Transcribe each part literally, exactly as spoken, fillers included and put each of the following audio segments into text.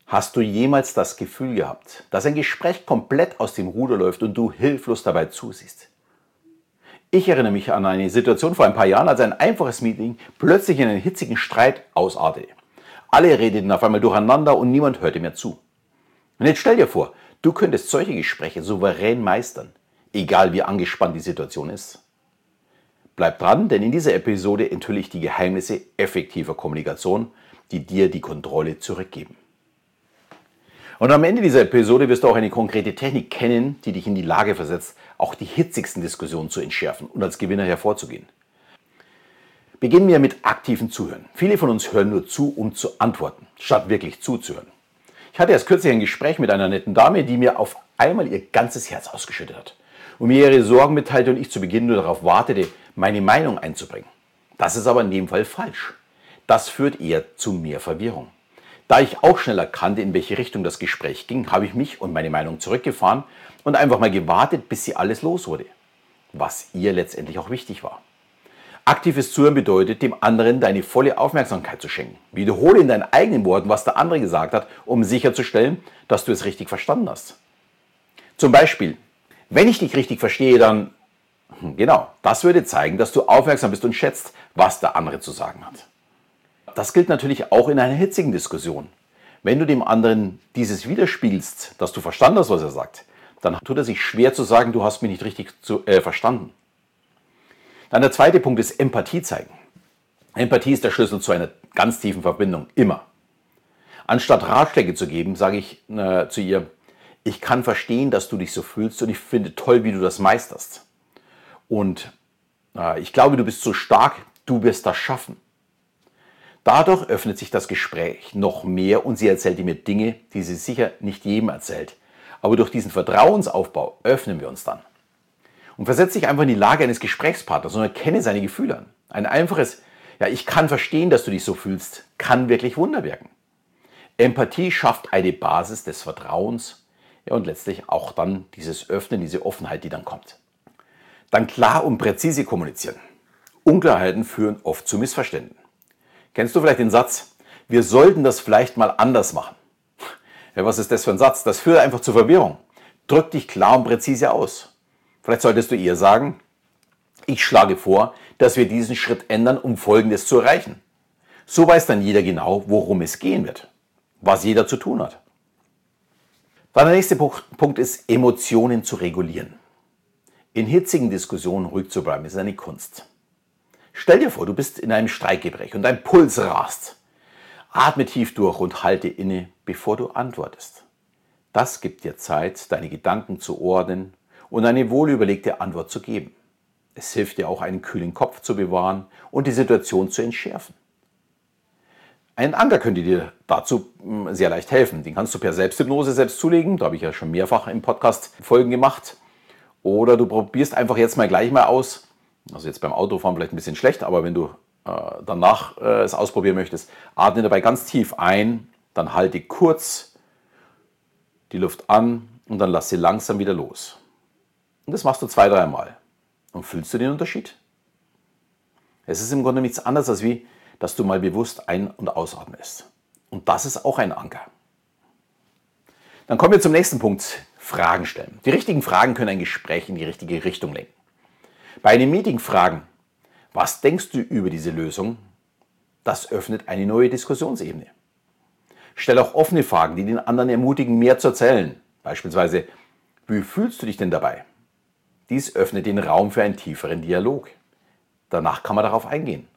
Hast du jemals das Gefühl gehabt, dass ein Gespräch komplett aus dem Ruder läuft und du hilflos dabei zusiehst? Ich erinnere mich an eine Situation vor ein paar Jahren, als ein einfaches Meeting plötzlich in einen hitzigen Streit ausartete. Alle redeten auf einmal durcheinander und niemand hörte mehr zu. Und jetzt stell dir vor, du könntest solche Gespräche souverän meistern, egal wie angespannt die Situation ist. Bleib dran, denn in dieser Episode enthülle ich die Geheimnisse effektiver Kommunikation, die dir die Kontrolle zurückgeben. Und am Ende dieser Episode wirst du auch eine konkrete Technik kennen, die dich in die Lage versetzt, auch die hitzigsten Diskussionen zu entschärfen und als Gewinner hervorzugehen. Beginnen wir mit aktivem Zuhören. Viele von uns hören nur zu, um zu antworten, statt wirklich zuzuhören. Ich hatte erst kürzlich ein Gespräch mit einer netten Dame, die mir auf einmal ihr ganzes Herz ausgeschüttet hat und mir ihre Sorgen mitteilte und ich zu Beginn nur darauf wartete, meine Meinung einzubringen. Das ist aber in dem Fall falsch. Das führt eher zu mehr Verwirrung. Da ich auch schnell erkannte, in welche Richtung das Gespräch ging, habe ich mich und meine Meinung zurückgefahren und einfach mal gewartet, bis sie alles los wurde. Was ihr letztendlich auch wichtig war. Aktives Zuhören bedeutet, dem anderen deine volle Aufmerksamkeit zu schenken. Wiederhole in deinen eigenen Worten, was der andere gesagt hat, um sicherzustellen, dass du es richtig verstanden hast. Zum Beispiel, wenn ich dich richtig verstehe, dann, genau, das würde zeigen, dass du aufmerksam bist und schätzt, was der andere zu sagen hat. Das gilt natürlich auch in einer hitzigen Diskussion. Wenn du dem anderen dieses widerspiegelst, dass du verstanden hast, was er sagt, dann tut er sich schwer zu sagen, du hast mich nicht richtig zu, äh, verstanden. Dann der zweite Punkt ist Empathie zeigen. Empathie ist der Schlüssel zu einer ganz tiefen Verbindung, immer. Anstatt Ratschläge zu geben, sage ich äh, zu ihr, ich kann verstehen, dass du dich so fühlst und ich finde toll, wie du das meisterst. Und äh, ich glaube, du bist so stark, du wirst das schaffen. Dadurch öffnet sich das Gespräch noch mehr und sie erzählt mir Dinge, die sie sicher nicht jedem erzählt. Aber durch diesen Vertrauensaufbau öffnen wir uns dann. Und versetze dich einfach in die Lage eines Gesprächspartners und erkenne seine Gefühle an. Ein einfaches, ja, ich kann verstehen, dass du dich so fühlst, kann wirklich Wunder wirken. Empathie schafft eine Basis des Vertrauens, ja, und letztlich auch dann dieses Öffnen, diese Offenheit, die dann kommt. Dann klar und präzise kommunizieren. Unklarheiten führen oft zu Missverständnissen. Kennst du vielleicht den Satz, wir sollten das vielleicht mal anders machen? Ja, was ist das für ein Satz? Das führt einfach zur Verwirrung. Drück dich klar und präzise aus. Vielleicht solltest du eher sagen, ich schlage vor, dass wir diesen Schritt ändern, um Folgendes zu erreichen. So weiß dann jeder genau, worum es gehen wird, was jeder zu tun hat. Dann der nächste Punkt ist, Emotionen zu regulieren. In hitzigen Diskussionen ruhig zu bleiben, ist eine Kunst. Stell dir vor, du bist in einem Streitgespräch und dein Puls rast. Atme tief durch und halte inne, bevor du antwortest. Das gibt dir Zeit, deine Gedanken zu ordnen und eine wohlüberlegte Antwort zu geben. Es hilft dir auch, einen kühlen Kopf zu bewahren und die Situation zu entschärfen. Ein Anker könnte dir dazu sehr leicht helfen. Den kannst du per Selbsthypnose selbst zulegen. Da habe ich ja schon mehrfach im Podcast Folgen gemacht. Oder du probierst einfach jetzt mal gleich mal aus. Also jetzt beim Autofahren vielleicht ein bisschen schlecht, aber wenn du äh, danach äh, es ausprobieren möchtest, atme dabei ganz tief ein, dann halte kurz die Luft an und dann lass sie langsam wieder los. Und das machst du zwei, dreimal. Und fühlst du den Unterschied? Es ist im Grunde nichts anderes, als wie, dass du mal bewusst ein- und ausatmest. Und das ist auch ein Anker. Dann kommen wir zum nächsten Punkt, Fragen stellen. Die richtigen Fragen können ein Gespräch in die richtige Richtung lenken. Bei einem Meeting fragen, was denkst du über diese Lösung? Das öffnet eine neue Diskussionsebene. Stell auch offene Fragen, die den anderen ermutigen, mehr zu erzählen. Beispielsweise, wie fühlst du dich denn dabei? Dies öffnet den Raum für einen tieferen Dialog. Danach kann man darauf eingehen.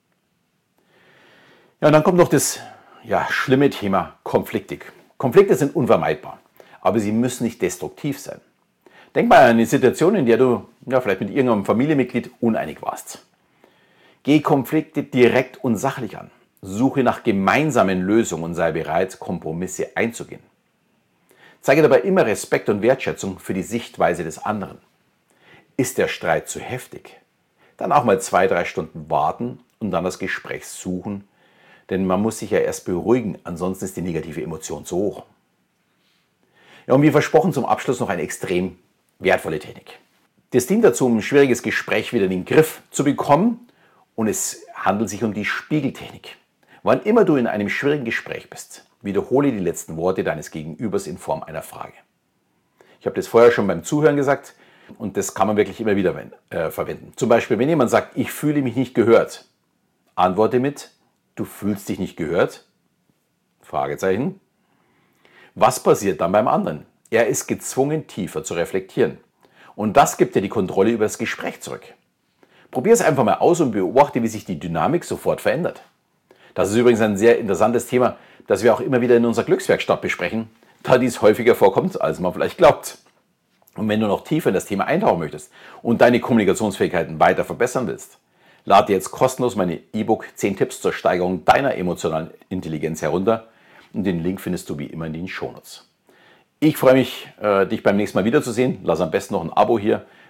Ja, und dann kommt noch das ja, schlimme Thema Konflikte. Konflikte sind unvermeidbar, aber sie müssen nicht destruktiv sein. Denk mal an eine Situation, in der du ja, vielleicht mit irgendeinem Familienmitglied uneinig warst. Geh Konflikte direkt und sachlich an. Suche nach gemeinsamen Lösungen und sei bereit, Kompromisse einzugehen. Zeige dabei immer Respekt und Wertschätzung für die Sichtweise des anderen. Ist der Streit zu heftig? Dann auch mal zwei, drei Stunden warten und dann das Gespräch suchen, denn man muss sich ja erst beruhigen, ansonsten ist die negative Emotion zu hoch. Ja, und wie versprochen zum Abschluss noch eine extrem wertvolle Technik. Das dient dazu, um ein schwieriges Gespräch wieder in den Griff zu bekommen und es handelt sich um die Spiegeltechnik. Wann immer du in einem schwierigen Gespräch bist, Wiederhole die letzten Worte deines Gegenübers in Form einer Frage. Ich habe das vorher schon beim Zuhören gesagt und das kann man wirklich immer wieder äh, verwenden. Zum Beispiel, wenn jemand sagt, ich fühle mich nicht gehört, antworte mit, du fühlst dich nicht gehört? Fragezeichen. Was passiert dann beim anderen? Er ist gezwungen, tiefer zu reflektieren. Und das gibt dir die Kontrolle über das Gespräch zurück. Probier es einfach mal aus und beobachte, wie sich die Dynamik sofort verändert. Das ist übrigens ein sehr interessantes Thema, das wir auch immer wieder in unserer Glückswerkstatt besprechen, da dies häufiger vorkommt, als man vielleicht glaubt. Und wenn du noch tiefer in das Thema eintauchen möchtest und deine Kommunikationsfähigkeiten weiter verbessern willst, lade jetzt kostenlos meine E-Book zehn Tipps zur Steigerung deiner emotionalen Intelligenz herunter und den Link findest du wie immer in den Shownotes. Ich freue mich, dich beim nächsten Mal wiederzusehen. Lass am besten noch ein Abo hier